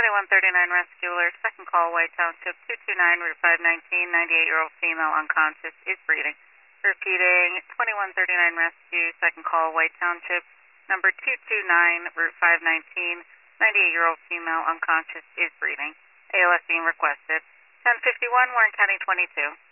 2139 Rescue Alert, second call, White Township, 229, Route 519, 98-year-old female unconscious, is breathing. Repeating, 2139 Rescue, second call, White Township, number 229, Route 519, 98-year-old female unconscious, is breathing. ALS being requested. 1051, Warren County 22.